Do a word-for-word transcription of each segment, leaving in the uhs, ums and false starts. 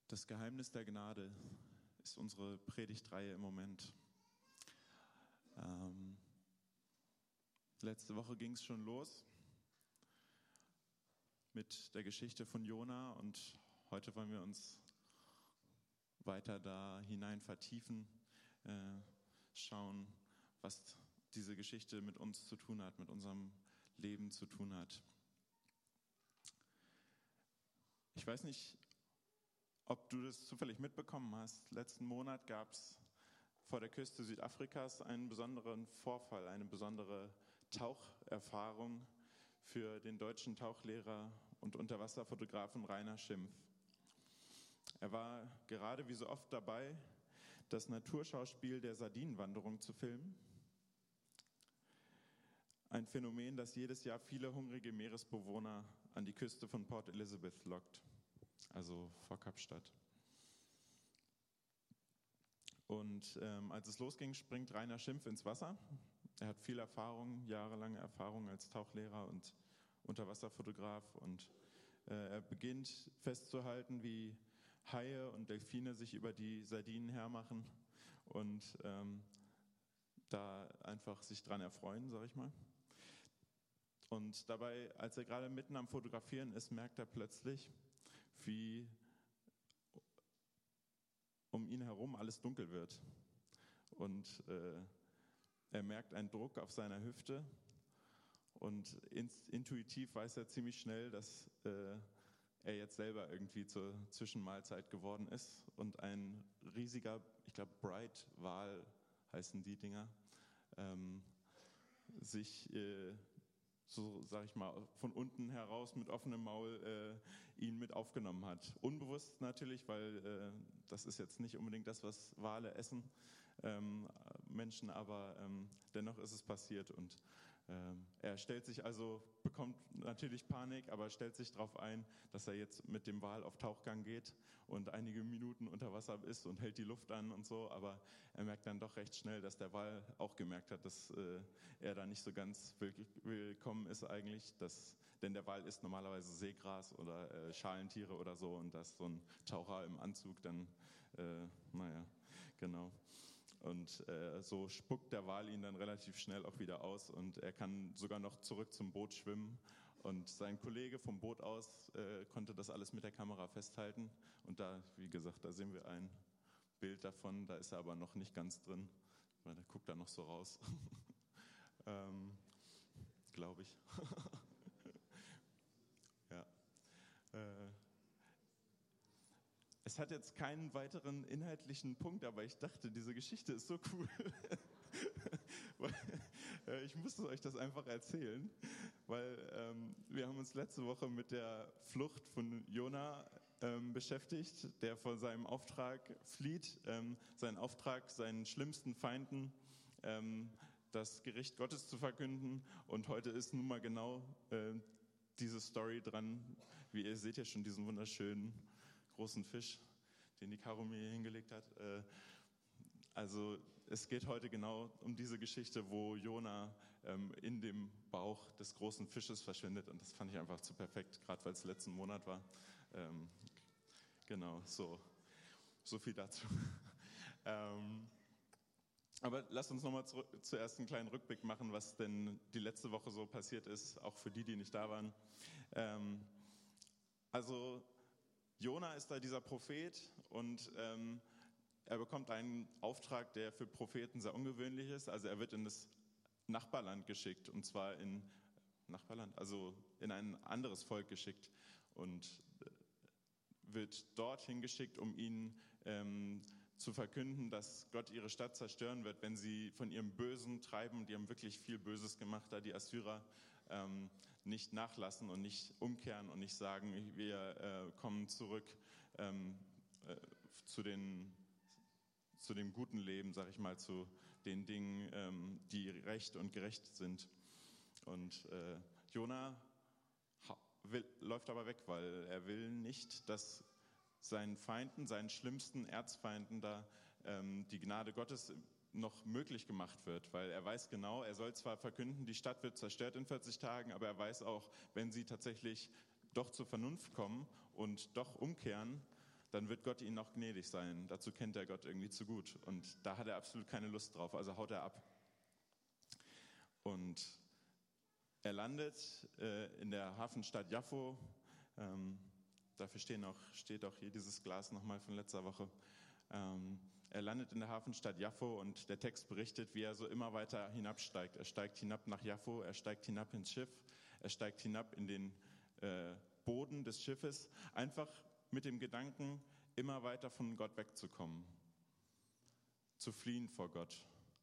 Das Geheimnis der Gnade ist unsere Predigtreihe im Moment. Ähm, letzte Woche ging es schon los mit der Geschichte von Jona und heute wollen wir uns weiter da hinein vertiefen, äh, schauen, was diese Geschichte mit uns zu tun hat, mit unserem Leben zu tun hat. Ich weiß nicht, ob du das zufällig mitbekommen hast. Letzten Monat gab es vor der Küste Südafrikas einen besonderen Vorfall, eine besondere Taucherfahrung für den deutschen Tauchlehrer und Unterwasserfotografen Rainer Schimpf. Er war gerade wie so oft dabei, das Naturschauspiel der Sardinenwanderung zu filmen. Ein Phänomen, das jedes Jahr viele hungrige Meeresbewohner an die Küste von Port Elizabeth lockt, also vor Kapstadt. Und ähm, als es losging, springt Rainer Schimpf ins Wasser. Er hat viel Erfahrung, jahrelange Erfahrung als Tauchlehrer und Unterwasserfotograf. Und äh, er beginnt festzuhalten, wie Haie und Delfine sich über die Sardinen hermachen und ähm, da einfach sich dran erfreuen, sag ich mal. Und dabei, als er gerade mitten am Fotografieren ist, merkt er plötzlich, wie um ihn herum alles dunkel wird. Und äh, er merkt einen Druck auf seiner Hüfte und in, intuitiv weiß er ziemlich schnell, dass äh, er jetzt selber irgendwie zur Zwischenmahlzeit geworden ist und ein riesiger, ich glaube Bright-Wal heißen die Dinger, ähm, sich äh, so, sag ich mal, von unten heraus mit offenem Maul äh, ihn mit aufgenommen hat. Unbewusst natürlich, weil äh, das ist jetzt nicht unbedingt das, was Wale essen, ähm, Menschen, aber ähm, dennoch ist es passiert. Und ähm, er stellt sich also, bekommt natürlich Panik, aber stellt sich darauf ein, dass er jetzt mit dem Wal auf Tauchgang geht und einige Minuten unter Wasser ist und hält die Luft an und so, aber er merkt dann doch recht schnell, dass der Wal auch gemerkt hat, dass äh, er da nicht so ganz willkommen ist eigentlich, dass, denn der Wal isst normalerweise Seegras oder äh, Schalentiere oder so und dass so ein Taucher im Anzug dann, äh, naja, genau. Und äh, so spuckt der Wal ihn dann relativ schnell auch wieder aus und er kann sogar noch zurück zum Boot schwimmen. Und sein Kollege vom Boot aus äh, konnte das alles mit der Kamera festhalten. Und da, wie gesagt, da sehen wir ein Bild davon, da ist er aber noch nicht ganz drin, weil der guckt da noch so raus. ähm, Glaube ich. ja. Äh, Es hat jetzt keinen weiteren inhaltlichen Punkt, aber ich dachte, diese Geschichte ist so cool. Ich musste euch das einfach erzählen, weil ähm, wir haben uns letzte Woche mit der Flucht von Jona ähm, beschäftigt, der vor seinem Auftrag flieht, ähm, seinen Auftrag, seinen schlimmsten Feinden, ähm, das Gericht Gottes zu verkünden. Und heute ist nun mal genau äh, diese Story dran. Wie ihr seht ja schon diesen wunderschönen großen Fisch, den die Caro mir hier hingelegt hat. Also es geht heute genau um diese Geschichte, wo Jona in dem Bauch des großen Fisches verschwindet. Und das fand ich einfach zu perfekt, gerade weil es letzten Monat war. Genau, so, so viel dazu. Aber lasst uns nochmal zuerst einen kleinen Rückblick machen, was denn die letzte Woche so passiert ist, auch für die, die nicht da waren. Also Jona ist da dieser Prophet und ähm, er bekommt einen Auftrag, der für Propheten sehr ungewöhnlich ist. Also er wird in das Nachbarland geschickt und zwar in Nachbarland, also in ein anderes Volk geschickt und wird dorthin geschickt, um ihnen ähm, zu verkünden, dass Gott ihre Stadt zerstören wird, wenn sie von ihrem bösen Treiben, die haben wirklich viel Böses gemacht, da die Assyrer, ähm, nicht nachlassen und nicht umkehren und nicht sagen, wir äh, kommen zurück ähm, äh, zu den zu dem guten Leben, sag ich mal, zu den Dingen, ähm, die recht und gerecht sind. Und äh, Jona will, läuft aber weg, weil er will nicht, dass seinen Feinden, seinen schlimmsten Erzfeinden da ähm, die Gnade Gottes noch möglich gemacht wird, weil er weiß genau, er soll zwar verkünden, die Stadt wird zerstört in vierzig Tagen, aber er weiß auch, wenn sie tatsächlich doch zur Vernunft kommen und doch umkehren, dann wird Gott ihm noch gnädig sein. Dazu kennt er Gott irgendwie zu gut. Und da hat er absolut keine Lust drauf, also haut er ab. Und er landet äh, in der Hafenstadt Jaffo. Ähm, dafür stehen auch, steht auch hier dieses Glas nochmal von letzter Woche. Ähm, er landet in der Hafenstadt Jaffo und der Text berichtet, wie er so immer weiter hinabsteigt. Er steigt hinab nach Jaffo, er steigt hinab ins Schiff, er steigt hinab in den äh, Boden des Schiffes, einfach mit dem Gedanken, immer weiter von Gott wegzukommen, zu fliehen vor Gott.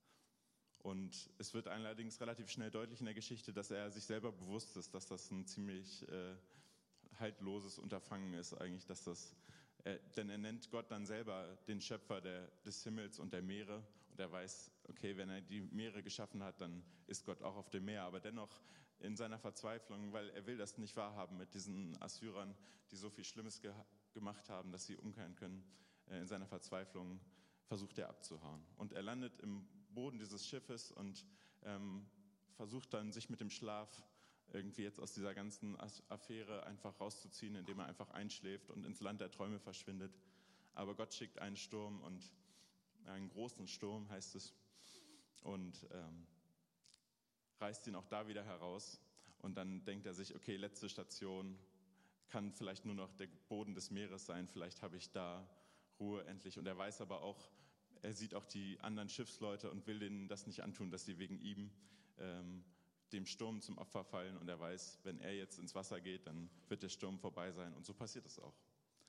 Und es wird allerdings relativ schnell deutlich in der Geschichte, dass er sich selber bewusst ist, dass das ein ziemlich äh, haltloses Unterfangen ist eigentlich, dass das, äh, denn er nennt Gott dann selber den Schöpfer der, des Himmels und der Meere und er weiß, okay, wenn er die Meere geschaffen hat, dann ist Gott auch auf dem Meer, aber dennoch in seiner Verzweiflung, weil er will das nicht wahrhaben mit diesen Assyrern, die so viel Schlimmes ge- gemacht haben, dass sie umkehren können, äh, in seiner Verzweiflung versucht er abzuhauen und er landet im Boden dieses Schiffes und ähm, versucht dann, sich mit dem Schlaf irgendwie jetzt aus dieser ganzen Affäre einfach rauszuziehen, indem er einfach einschläft und ins Land der Träume verschwindet. Aber Gott schickt einen Sturm und einen großen Sturm, heißt es, und ähm, reißt ihn auch da wieder heraus. Und dann denkt er sich, okay, letzte Station, kann vielleicht nur noch der Boden des Meeres sein, vielleicht habe ich da Ruhe endlich. Und er weiß aber auch, er sieht auch die anderen Schiffsleute und will denen das nicht antun, dass sie wegen ihm ähm, dem Sturm zum Opfer fallen. Und er weiß, wenn er jetzt ins Wasser geht, dann wird der Sturm vorbei sein. Und so passiert es auch.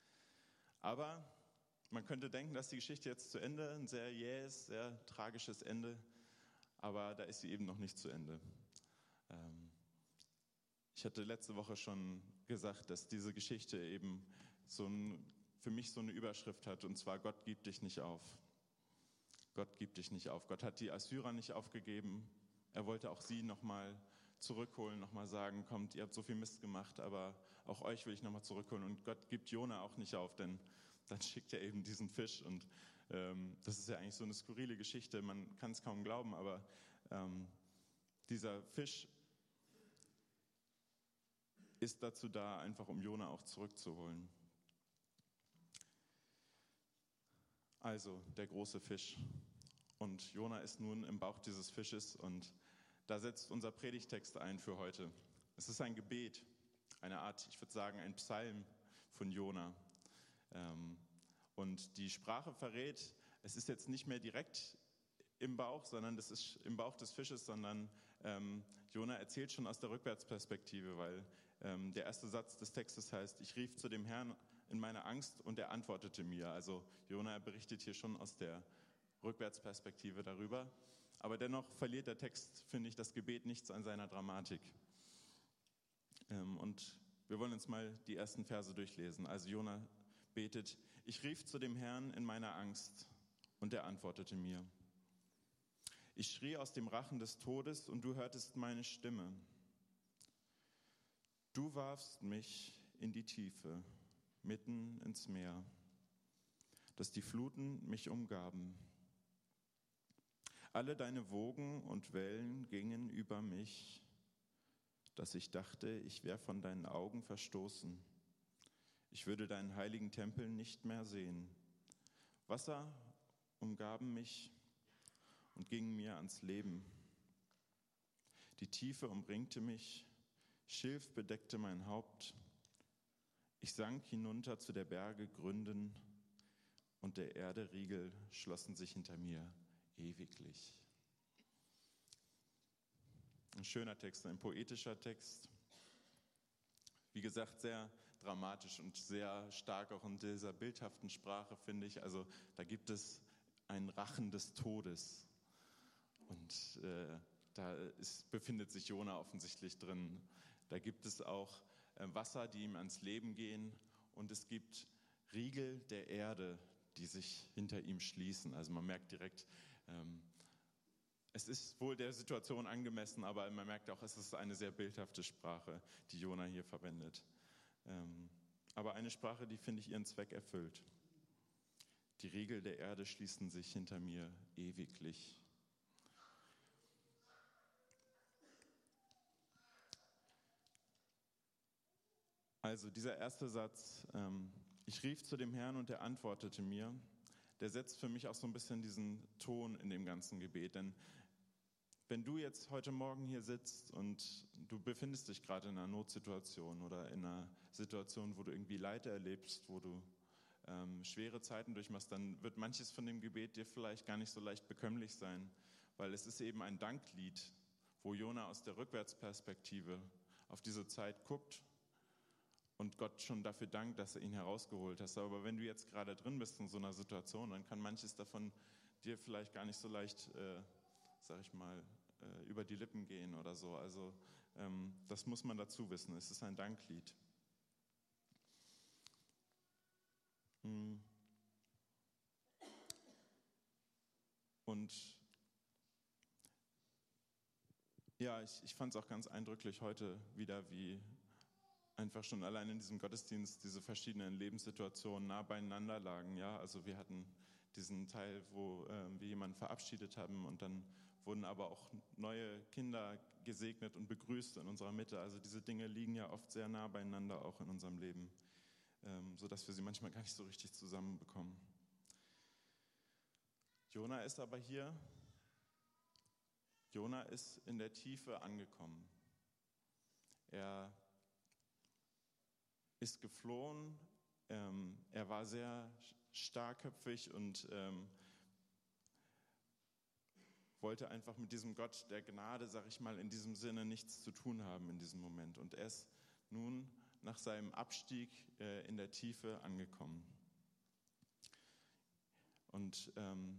Aber man könnte denken, dass die Geschichte jetzt zu Ende, ein sehr jähes, sehr tragisches Ende. Aber da ist sie eben noch nicht zu Ende. Ähm, ich hatte letzte Woche schon gesagt, dass diese Geschichte eben so ein, für mich so eine Überschrift hat. Und zwar, Gott gibt dich nicht auf. Gott gibt dich nicht auf. Gott hat die Assyrer nicht aufgegeben. Er wollte auch sie nochmal zurückholen, nochmal sagen, kommt, ihr habt so viel Mist gemacht, aber auch euch will ich nochmal zurückholen. Und Gott gibt Jona auch nicht auf, denn dann schickt er eben diesen Fisch. Und ähm, das ist ja eigentlich so eine skurrile Geschichte, man kann es kaum glauben, aber ähm, dieser Fisch ist dazu da, einfach um Jona auch zurückzuholen. Also der große Fisch. Und Jona ist nun im Bauch dieses Fisches und da setzt unser Predigtext ein für heute. Es ist ein Gebet, eine Art, ich würde sagen, ein Psalm von Jona. Und die Sprache verrät, es ist jetzt nicht mehr direkt im Bauch, sondern das ist im Bauch des Fisches, sondern ähm, Jona erzählt schon aus der Rückwärtsperspektive, weil ähm, der erste Satz des Textes heißt, ich rief zu dem Herrn in meiner Angst und er antwortete mir. Also Jona berichtet hier schon aus der Rückwärtsperspektive darüber. Aber dennoch verliert der Text, finde ich, das Gebet nichts an seiner Dramatik. Ähm, und wir wollen uns mal die ersten Verse durchlesen. Also Jona betet, ich rief zu dem Herrn in meiner Angst und er antwortete mir. Ich schrie aus dem Rachen des Todes und du hörtest meine Stimme. Du warfst mich in die Tiefe, mitten ins Meer, dass die Fluten mich umgaben. Alle deine Wogen und Wellen gingen über mich, dass ich dachte, ich wäre von deinen Augen verstoßen. Ich würde deinen heiligen Tempel nicht mehr sehen. Wasser umgaben mich und gingen mir ans Leben. Die Tiefe umringte mich, Schilf bedeckte mein Haupt. Ich sank hinunter zu der Berge Gründen und der Erde Riegel schlossen sich hinter mir ewiglich. Ein schöner Text, ein poetischer Text. Wie gesagt, sehr dramatisch und sehr stark auch in dieser bildhaften Sprache, finde ich. Also da gibt es einen Rachen des Todes. Und äh, da ist, befindet sich Jona offensichtlich drin. Da gibt es auch äh, Wasser, die ihm ans Leben gehen. Und es gibt Riegel der Erde, die sich hinter ihm schließen. Also man merkt direkt, ähm, es ist wohl der Situation angemessen, aber man merkt auch, es ist eine sehr bildhafte Sprache, die Jona hier verwendet. Ähm, aber eine Sprache, die, finde ich, ihren Zweck erfüllt. Die Riegel der Erde schließen sich hinter mir ewiglich. Also dieser erste Satz, ähm, Ich rief zu dem Herrn und er antwortete mir. Der setzt für mich auch so ein bisschen diesen Ton in dem ganzen Gebet. Denn wenn du jetzt heute Morgen hier sitzt und du befindest dich gerade in einer Notsituation oder in einer Situation, wo du irgendwie Leid erlebst, wo du ähm, schwere Zeiten durchmachst, dann wird manches von dem Gebet dir vielleicht gar nicht so leicht bekömmlich sein, weil es ist eben ein Danklied, wo Jona aus der Rückwärtsperspektive auf diese Zeit guckt und Gott schon dafür dankt, dass er ihn herausgeholt hat. Aber wenn du jetzt gerade drin bist in so einer Situation, dann kann manches davon dir vielleicht gar nicht so leicht, äh, sag ich mal, äh, über die Lippen gehen oder so. Also ähm, das muss man dazu wissen. Es ist ein Danklied. Hm. Und ja, ich, ich fand es auch ganz eindrücklich heute wieder, wie einfach schon allein in diesem Gottesdienst diese verschiedenen Lebenssituationen nah beieinander lagen. Ja, also wir hatten diesen Teil, wo äh, wir jemanden verabschiedet haben und dann wurden aber auch neue Kinder gesegnet und begrüßt in unserer Mitte. Also diese Dinge liegen ja oft sehr nah beieinander auch in unserem Leben, ähm, sodass wir sie manchmal gar nicht so richtig zusammenbekommen. Jona ist aber hier. Jona ist in der Tiefe angekommen. Er ist geflohen, ähm, er war sehr starkköpfig und ähm, wollte einfach mit diesem Gott der Gnade, sag ich mal, in diesem Sinne nichts zu tun haben in diesem Moment. Und er ist nun nach seinem Abstieg äh, in der Tiefe angekommen. Und ähm,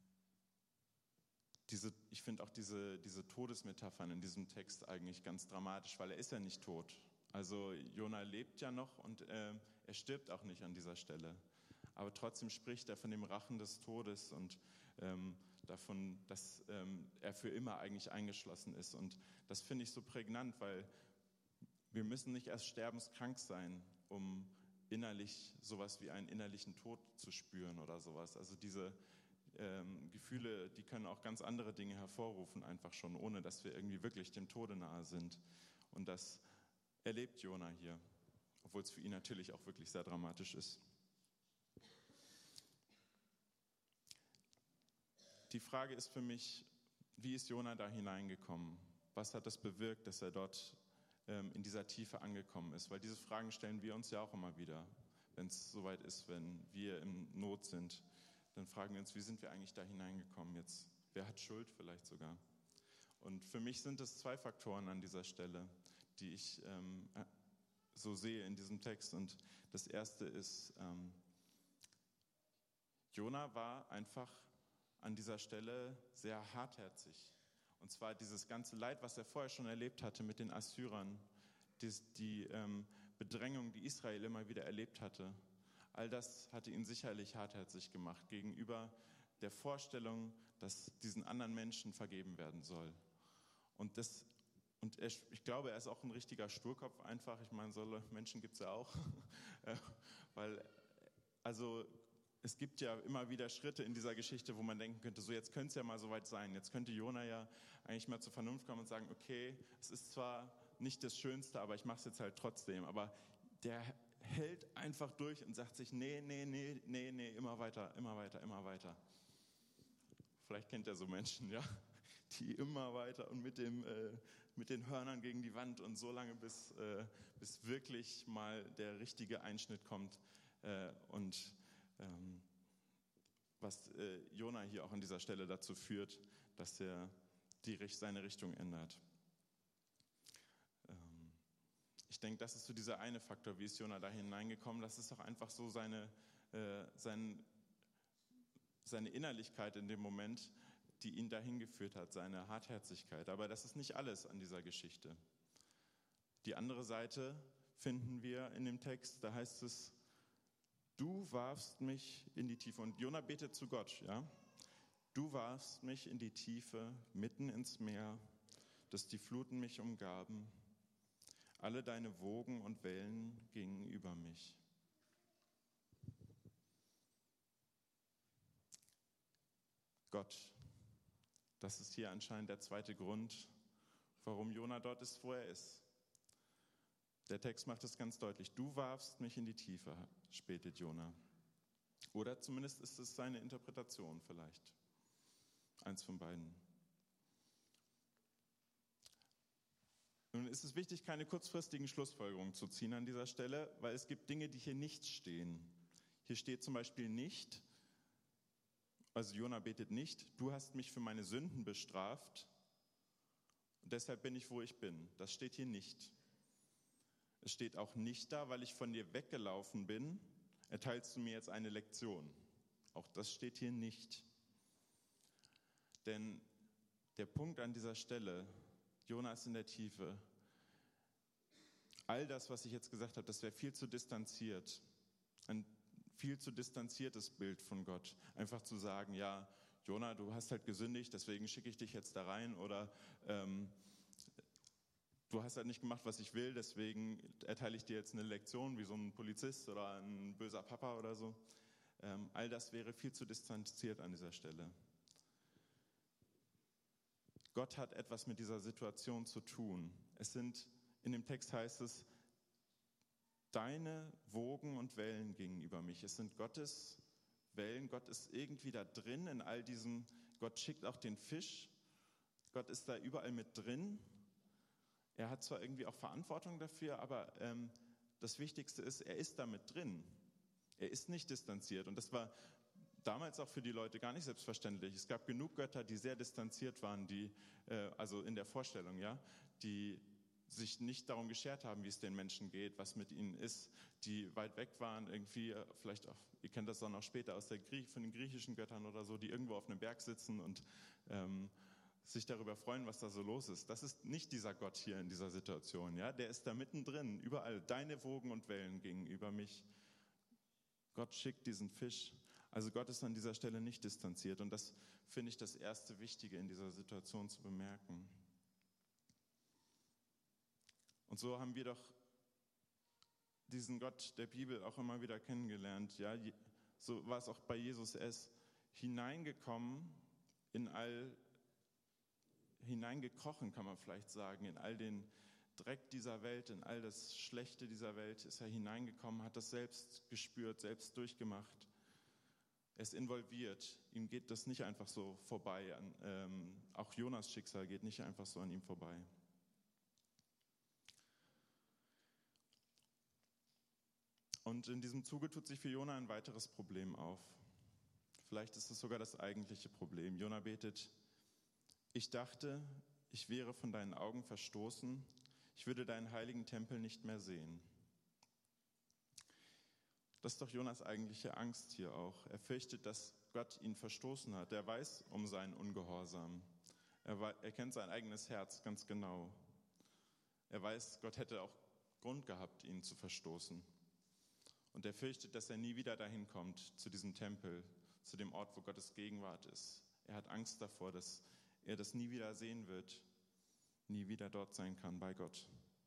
diese, ich finde auch diese, diese Todesmetaphern in diesem Text eigentlich ganz dramatisch, weil er ist ja nicht tot. Also Jona lebt ja noch und äh, er stirbt auch nicht an dieser Stelle. Aber trotzdem spricht er von dem Rachen des Todes und ähm, davon, dass ähm, er für immer eigentlich eingeschlossen ist. Und das finde ich so prägnant, weil wir müssen nicht erst sterbenskrank sein, um innerlich sowas wie einen innerlichen Tod zu spüren oder sowas. Also diese ähm, Gefühle, die können auch ganz andere Dinge hervorrufen, einfach schon, ohne dass wir irgendwie wirklich dem Tode nahe sind. Und das erlebt Jona hier, obwohl es für ihn natürlich auch wirklich sehr dramatisch ist. Die Frage ist für mich, wie ist Jona da hineingekommen? Was hat das bewirkt, dass er dort ähm, in dieser Tiefe angekommen ist? Weil diese Fragen stellen wir uns ja auch immer wieder, wenn es soweit ist, wenn wir in Not sind. Dann fragen wir uns, wie sind wir eigentlich da hineingekommen jetzt? Wer hat Schuld vielleicht sogar? Und für mich sind es zwei Faktoren an dieser Stelle, die ich ähm, so sehe in diesem Text. Und das erste ist, ähm, Jona war einfach an dieser Stelle sehr hartherzig. Und zwar dieses ganze Leid, was er vorher schon erlebt hatte mit den Assyrern, die, die ähm, Bedrängung, die Israel immer wieder erlebt hatte, all das hatte ihn sicherlich hartherzig gemacht gegenüber der Vorstellung, dass diesen anderen Menschen vergeben werden soll. Und das Und er, ich glaube, er ist auch ein richtiger Sturkopf einfach. Ich meine, solche Menschen gibt es ja auch. Weil, also es gibt ja immer wieder Schritte in dieser Geschichte, wo man denken könnte, so jetzt könnte es ja mal soweit sein. Jetzt könnte Jona ja eigentlich mal zur Vernunft kommen und sagen, okay, es ist zwar nicht das Schönste, aber ich mache es jetzt halt trotzdem. Aber der hält einfach durch und sagt sich, nee, nee, nee, nee, nee, immer weiter, immer weiter, immer weiter. Vielleicht kennt ihr so Menschen, ja, die immer weiter und mit dem äh, mit den Hörnern gegen die Wand und so lange, bis, äh, bis wirklich mal der richtige Einschnitt kommt. Äh, und ähm, was äh, Jona hier auch an dieser Stelle dazu führt, dass er die, seine Richtung ändert. Ähm, ich denke, das ist so dieser eine Faktor, wie ist Jona da hineingekommen. Das ist auch einfach so seine, äh, sein, seine Innerlichkeit in dem Moment, die ihn dahin geführt hat, seine Hartherzigkeit. Aber das ist nicht alles an dieser Geschichte. Die andere Seite finden wir in dem Text, da heißt es, du warfst mich in die Tiefe. Und Jona betet zu Gott, ja. Du warfst mich in die Tiefe, mitten ins Meer, dass die Fluten mich umgaben. Alle deine Wogen und Wellen gingen über mich. Gott. Das ist hier anscheinend der zweite Grund, warum Jona dort ist, wo er ist. Der Text macht es ganz deutlich. Du warfst mich in die Tiefe, spätet Jona. Oder zumindest ist es seine Interpretation vielleicht. Eins von beiden. Nun ist es wichtig, keine kurzfristigen Schlussfolgerungen zu ziehen an dieser Stelle, weil es gibt Dinge, die hier nicht stehen. Hier steht zum Beispiel nicht, also Jona betet nicht, du hast mich für meine Sünden bestraft und deshalb bin ich, wo ich bin. Das steht hier nicht. Es steht auch nicht da, weil ich von dir weggelaufen bin, erteilst du mir jetzt eine Lektion. Auch das steht hier nicht. Denn der Punkt an dieser Stelle, Jona ist in der Tiefe. All das, was ich jetzt gesagt habe, das wäre viel zu distanziert. Ein viel zu distanziertes Bild von Gott. Einfach zu sagen, ja, Jona, du hast halt gesündigt, deswegen schicke ich dich jetzt da rein. Oder ähm, du hast halt nicht gemacht, was ich will, deswegen erteile ich dir jetzt eine Lektion, wie so ein Polizist oder ein böser Papa oder so. Ähm, all das wäre viel zu distanziert an dieser Stelle. Gott hat etwas mit dieser Situation zu tun. Es sind, in dem Text heißt es, deine Wogen und Wellen gingen über mich. Es sind Gottes Wellen. Gott ist irgendwie da drin in all diesem. Gott schickt auch den Fisch. Gott ist da überall mit drin. Er hat zwar irgendwie auch Verantwortung dafür, aber ähm, das Wichtigste ist, er ist da mit drin. Er ist nicht distanziert. Und das war damals auch für die Leute gar nicht selbstverständlich. Es gab genug Götter, die sehr distanziert waren, die, äh, also in der Vorstellung, ja, die sich nicht darum geschert haben, wie es den Menschen geht, was mit ihnen ist, die weit weg waren, irgendwie, vielleicht auch, ihr kennt das dann auch später aus der Grie- von den griechischen Göttern oder so, die irgendwo auf einem Berg sitzen und ähm, sich darüber freuen, was da so los ist. Das ist nicht dieser Gott hier in dieser Situation, ja, der ist da mittendrin, überall. Deine Wogen und Wellen gingen über mich. Gott schickt diesen Fisch. Also Gott ist an dieser Stelle nicht distanziert und das finde ich das erste Wichtige in dieser Situation zu bemerken. Und so haben wir doch diesen Gott der Bibel auch immer wieder kennengelernt. Ja, so war es auch bei Jesus. Er ist hineingekommen in all, hineingekrochen kann man vielleicht sagen, in all den Dreck dieser Welt, in all das Schlechte dieser Welt ist er hineingekommen, hat das selbst gespürt, selbst durchgemacht. Er ist involviert. Ihm geht das nicht einfach so vorbei. An, ähm, auch Jonas Schicksal geht nicht einfach so an ihm vorbei. Und in diesem Zuge tut sich für Jona ein weiteres Problem auf. Vielleicht ist es sogar das eigentliche Problem. Jona betet, ich dachte, ich wäre von deinen Augen verstoßen, ich würde deinen heiligen Tempel nicht mehr sehen. Das ist doch Jonas eigentliche Angst hier auch. Er fürchtet, dass Gott ihn verstoßen hat. Er weiß um seinen Ungehorsam. Er, weiß, er kennt sein eigenes Herz ganz genau. Er weiß, Gott hätte auch Grund gehabt, ihn zu verstoßen. Und er fürchtet, dass er nie wieder dahin kommt, zu diesem Tempel, zu dem Ort, wo Gottes Gegenwart ist. Er hat Angst davor, dass er das nie wieder sehen wird, nie wieder dort sein kann bei Gott.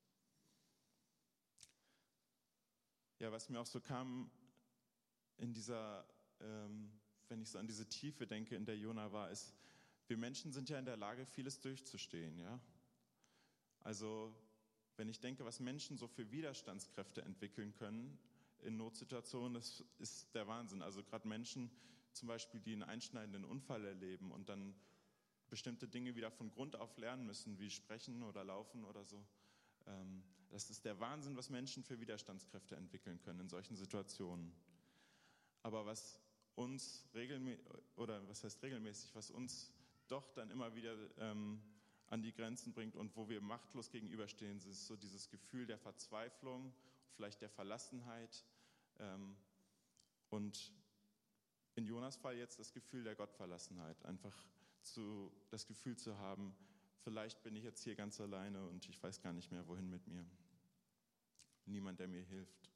Ja, was mir auch so kam in dieser, ähm, wenn ich so an diese Tiefe denke, in der Jona war, ist, wir Menschen sind ja in der Lage, vieles durchzustehen, ja. Also, wenn ich denke, was Menschen so für Widerstandskräfte entwickeln können in Notsituationen, das ist der Wahnsinn. Also gerade Menschen zum Beispiel, die einen einschneidenden Unfall erleben und dann bestimmte Dinge wieder von Grund auf lernen müssen, wie sprechen oder laufen oder so. Ähm, das ist der Wahnsinn, was Menschen für Widerstandskräfte entwickeln können in solchen Situationen. Aber was uns regelmäßig, oder was heißt regelmäßig, was uns doch dann immer wieder ähm, an die Grenzen bringt und wo wir machtlos gegenüberstehen, ist so dieses Gefühl der Verzweiflung, vielleicht der Verlassenheit ähm, und in Jonas Fall jetzt das Gefühl der Gottverlassenheit, einfach zu, das Gefühl zu haben, vielleicht bin ich jetzt hier ganz alleine und ich weiß gar nicht mehr, wohin mit mir. Niemand, der mir hilft.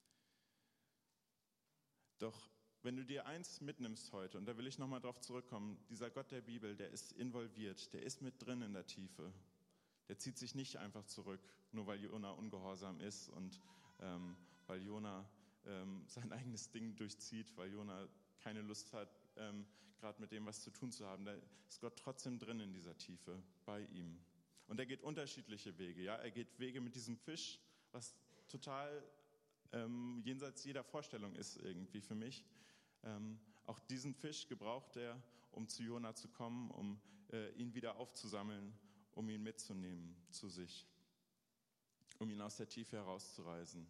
Doch wenn du dir eins mitnimmst heute, und da will ich nochmal drauf zurückkommen, dieser Gott der Bibel, der ist involviert, der ist mit drin in der Tiefe. Der zieht sich nicht einfach zurück, nur weil Jona ungehorsam ist und ähm, weil Jona ähm, sein eigenes Ding durchzieht, weil Jona keine Lust hat, ähm, gerade mit dem was zu tun zu haben. Da ist Gott trotzdem drin in dieser Tiefe, bei ihm. Und er geht unterschiedliche Wege. Ja? Er geht Wege mit diesem Fisch was total ähm, jenseits jeder Vorstellung ist irgendwie für mich. Ähm, auch diesen Fisch gebraucht er, um zu Jona zu kommen, um äh, ihn wieder aufzusammeln, um ihn mitzunehmen zu sich, um ihn aus der Tiefe herauszureißen.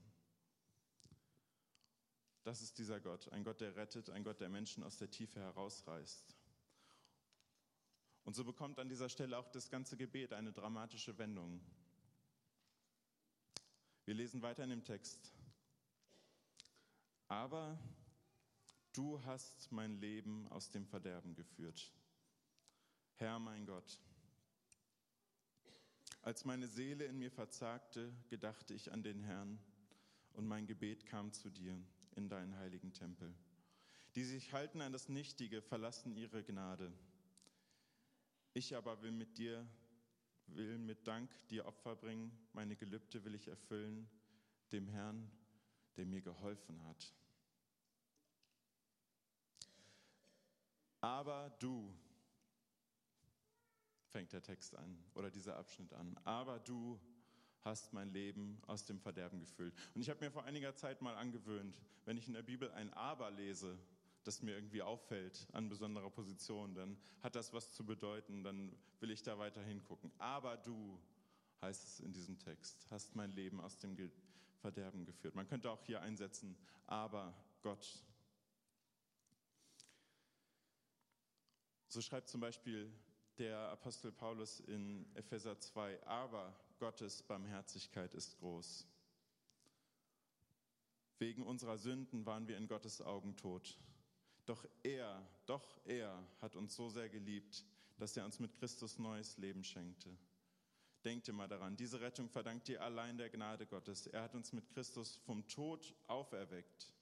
Das ist dieser Gott, ein Gott, der rettet, ein Gott, der Menschen aus der Tiefe herausreißt. Und so bekommt an dieser Stelle auch das ganze Gebet eine dramatische Wendung. Wir lesen weiter in dem Text. Aber du hast mein Leben aus dem Verderben geführt. Herr, mein Gott, als meine Seele in mir verzagte, gedachte ich an den Herrn und mein Gebet kam zu dir in deinen heiligen Tempel. Die sich halten an das Nichtige, verlassen ihre Gnade. Ich aber will mit dir, will mit Dank dir Opfer bringen, meine Gelübde will ich erfüllen, dem Herrn, der mir geholfen hat. Aber du, fängt der Text an oder dieser Abschnitt an, aber du hast mein Leben aus dem Verderben gefüllt. Und ich habe mir vor einiger Zeit mal angewöhnt, wenn ich in der Bibel ein Aber lese, das mir irgendwie auffällt an besonderer Position, dann hat das was zu bedeuten, dann will ich da weiter hingucken. Aber du, heißt es in diesem Text, hast mein Leben aus dem Verderben geführt. Man könnte auch hier einsetzen, aber Gott. So schreibt zum Beispiel der Apostel Paulus in Epheser zwei, aber Gottes Barmherzigkeit ist groß. Wegen unserer Sünden waren wir in Gottes Augen tot. Doch er, doch er hat uns so sehr geliebt, dass er uns mit Christus neues Leben schenkte. Denkt immer daran, diese Rettung verdankt ihr allein der Gnade Gottes. Er hat uns mit Christus vom Tod auferweckt.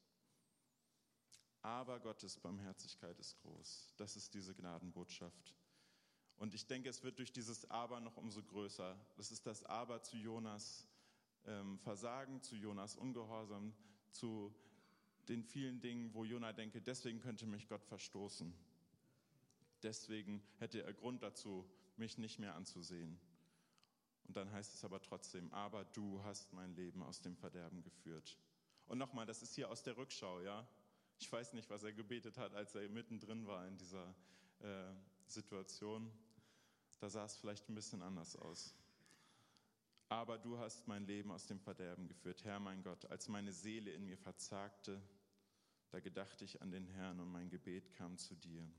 Aber Gottes Barmherzigkeit ist groß. Das ist diese Gnadenbotschaft. Und ich denke, es wird durch dieses Aber noch umso größer. Das ist das Aber zu Jonas ähm, Versagen, zu Jonas Ungehorsam, zu den vielen Dingen, wo Jona denke, deswegen könnte mich Gott verstoßen. Deswegen hätte er Grund dazu, mich nicht mehr anzusehen. Und dann heißt es aber trotzdem, aber du hast mein Leben aus dem Verderben geführt. Und nochmal, das ist hier aus der Rückschau, ja. Ich weiß nicht, was er gebetet hat, als er mittendrin war in dieser äh, Situation. Da sah es vielleicht ein bisschen anders aus. Aber du hast mein Leben aus dem Verderben geführt, Herr mein Gott, als meine Seele in mir verzagte, da gedachte ich an den Herrn und mein Gebet kam zu dir.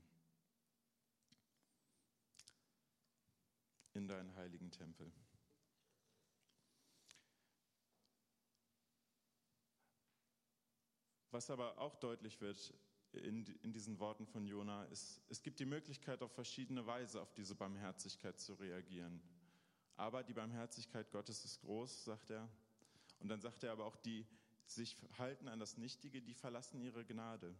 In deinen heiligen Tempel. Was aber auch deutlich wird in, in diesen Worten von Jona, ist, es gibt die Möglichkeit, auf verschiedene Weise auf diese Barmherzigkeit zu reagieren. Aber die Barmherzigkeit Gottes ist groß, sagt er. Und dann sagt er aber auch, die sich halten an das Nichtige, die verlassen ihre Gnade.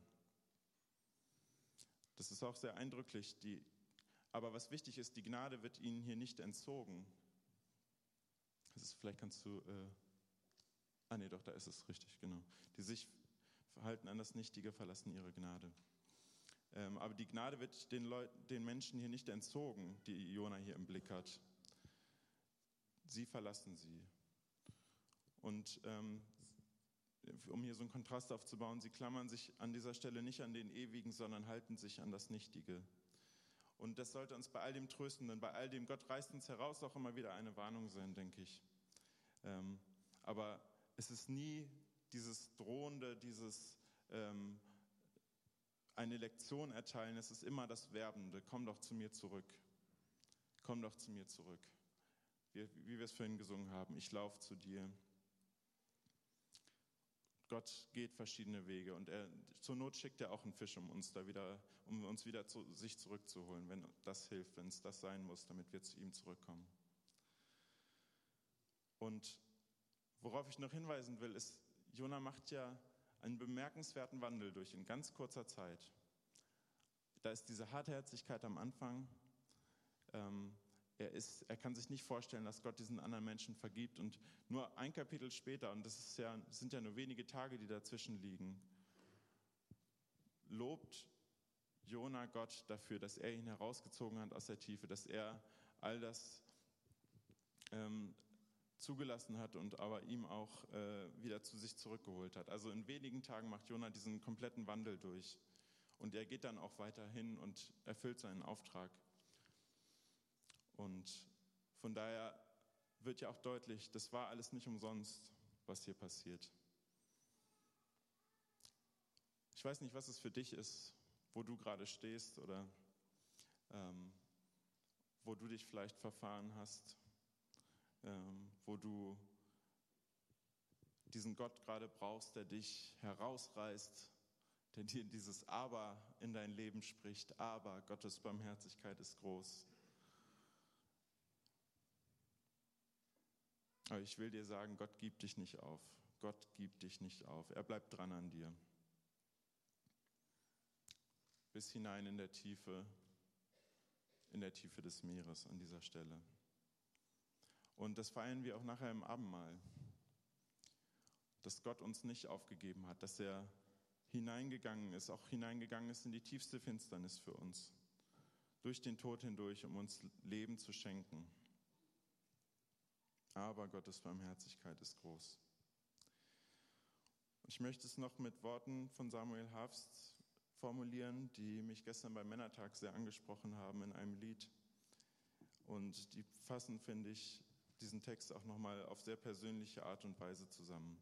Das ist auch sehr eindrücklich. Die, aber was wichtig ist, die Gnade wird ihnen hier nicht entzogen. Das ist, vielleicht kannst du, äh, ah nee, doch, da ist es richtig, genau. Die sich halten an das Nichtige, verlassen ihre Gnade. Ähm, aber die Gnade wird den Leuten, den Menschen hier nicht entzogen, die Jona hier im Blick hat. Sie verlassen sie. Und ähm, um hier so einen Kontrast aufzubauen, sie klammern sich an dieser Stelle nicht an den Ewigen, sondern halten sich an das Nichtige. Und das sollte uns bei all dem trösten, denn bei all dem, Gott reißt uns heraus, auch immer wieder eine Warnung sein, denke ich. Ähm, aber es ist nie dieses Drohende, dieses ähm, eine Lektion erteilen, es ist immer das Werbende, komm doch zu mir zurück, komm doch zu mir zurück. Wie, wie wir es vorhin gesungen haben, ich laufe zu dir. Gott geht verschiedene Wege und er, zur Not schickt er auch einen Fisch, um uns da wieder, um uns wieder zu sich zurückzuholen, wenn das hilft, wenn es das sein muss, damit wir zu ihm zurückkommen. Und worauf ich noch hinweisen will, ist, Jona macht ja einen bemerkenswerten Wandel durch in ganz kurzer Zeit. Da ist diese Hartherzigkeit am Anfang. Ähm, er, ist, er kann sich nicht vorstellen, dass Gott diesen anderen Menschen vergibt. Und nur ein Kapitel später, und das ist ja, sind ja nur wenige Tage, die dazwischen liegen, lobt Jona Gott dafür, dass er ihn herausgezogen hat aus der Tiefe, dass er all das ähm, zugelassen hat und aber ihm auch äh, wieder zu sich zurückgeholt hat. Also in wenigen Tagen macht Jona diesen kompletten Wandel durch. Und er geht dann auch weiter hin und erfüllt seinen Auftrag. Und von daher wird ja auch deutlich, das war alles nicht umsonst, was hier passiert. Ich weiß nicht, was es für dich ist, wo du gerade stehst oder ähm, wo du dich vielleicht verfahren hast, ähm, wo du diesen Gott gerade brauchst, der dich herausreißt, der dir dieses Aber in dein Leben spricht. Aber Gottes Barmherzigkeit ist groß. Aber ich will dir sagen, Gott gibt dich nicht auf. Gott gibt dich nicht auf. Er bleibt dran an dir. Bis hinein in der Tiefe, in der Tiefe des Meeres an dieser Stelle. Und das feiern wir auch nachher im Abendmahl. Dass Gott uns nicht aufgegeben hat, dass er hineingegangen ist, auch hineingegangen ist in die tiefste Finsternis für uns. Durch den Tod hindurch, um uns Leben zu schenken. Aber Gottes Barmherzigkeit ist groß. Ich möchte es noch mit Worten von Samuel Harfst formulieren, die mich gestern beim Männertag sehr angesprochen haben in einem Lied. Und die fassen, finde ich, diesen Text auch nochmal auf sehr persönliche Art und Weise zusammen.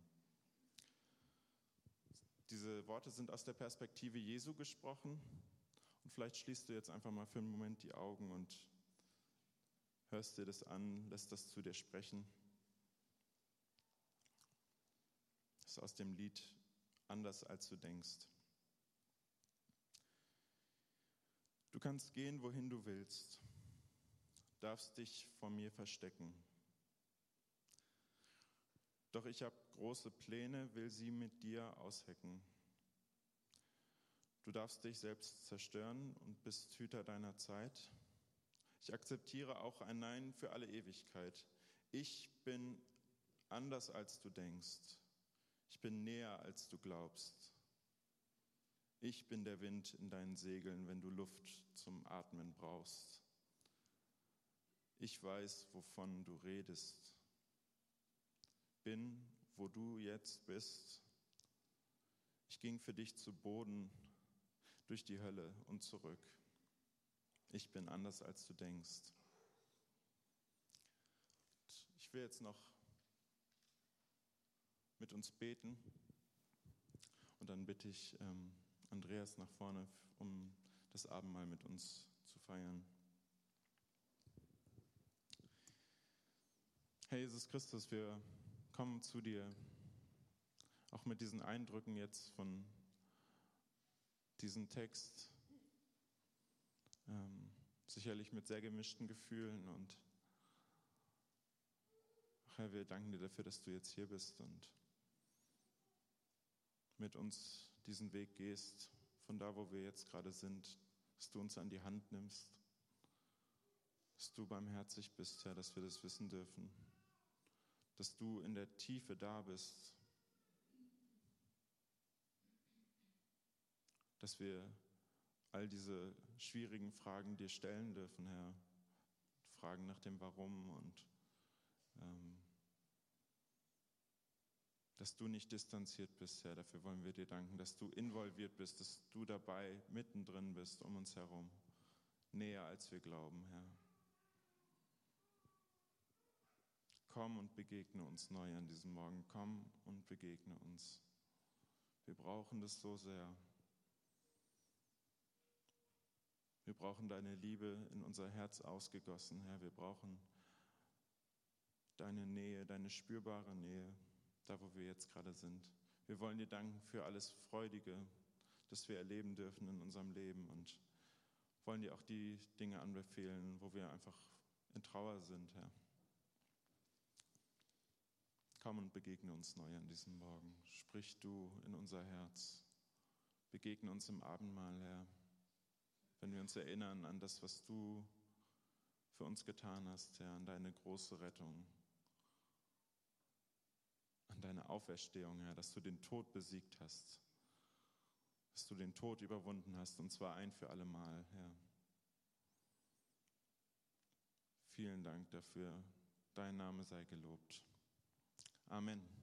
Diese Worte sind aus der Perspektive Jesu gesprochen. Und vielleicht schließt du jetzt einfach mal für einen Moment die Augen und hörst dir das an, lässt das zu dir sprechen. Das ist aus dem Lied Anders als du denkst. Du kannst gehen, wohin du willst, darfst dich vor mir verstecken. Doch ich habe große Pläne, will sie mit dir aushecken. Du darfst dich selbst zerstören und bist Hüter deiner Zeit. Ich akzeptiere auch ein Nein für alle Ewigkeit. Ich bin anders, als du denkst. Ich bin näher, als du glaubst. Ich bin der Wind in deinen Segeln, wenn du Luft zum Atmen brauchst. Ich weiß, wovon du redest. Bin, wo du jetzt bist. Ich ging für dich zu Boden, durch die Hölle und zurück. Ich bin anders, als du denkst. Ich will jetzt noch mit uns beten und dann bitte ich ähm, Andreas nach vorne, um das Abendmahl mit uns zu feiern. Herr Jesus Christus, wir kommen zu dir, auch mit diesen Eindrücken jetzt von diesem Text, ähm, sicherlich mit sehr gemischten Gefühlen. Und Herr, wir danken dir dafür, dass du jetzt hier bist und mit uns diesen Weg gehst, von da, wo wir jetzt gerade sind, dass du uns an die Hand nimmst, dass du barmherzig bist, Herr, dass wir das wissen dürfen, dass du in der Tiefe da bist, dass wir all diese schwierigen Fragen dir stellen dürfen, Herr, Fragen nach dem Warum und ähm, dass du nicht distanziert bist, Herr, dafür wollen wir dir danken, dass du involviert bist, dass du dabei mittendrin bist, um uns herum, näher als wir glauben, Herr. Komm und begegne uns neu an diesem Morgen, komm und begegne uns. Wir brauchen das so sehr. Wir brauchen deine Liebe in unser Herz ausgegossen, Herr. Wir brauchen deine Nähe, deine spürbare Nähe, da wo wir jetzt gerade sind. Wir wollen dir danken für alles Freudige, das wir erleben dürfen in unserem Leben und wollen dir auch die Dinge anbefehlen, wo wir einfach in Trauer sind, Herr. Komm und begegne uns neu an diesem Morgen. Sprich du in unser Herz. Begegne uns im Abendmahl, Herr. Wenn wir uns erinnern an das, was du für uns getan hast, Herr, an deine große Rettung, an deine Auferstehung, Herr, dass du den Tod besiegt hast, dass du den Tod überwunden hast, und zwar ein für alle Mal, Herr. Vielen Dank dafür. dein Name sei gelobt. Amen.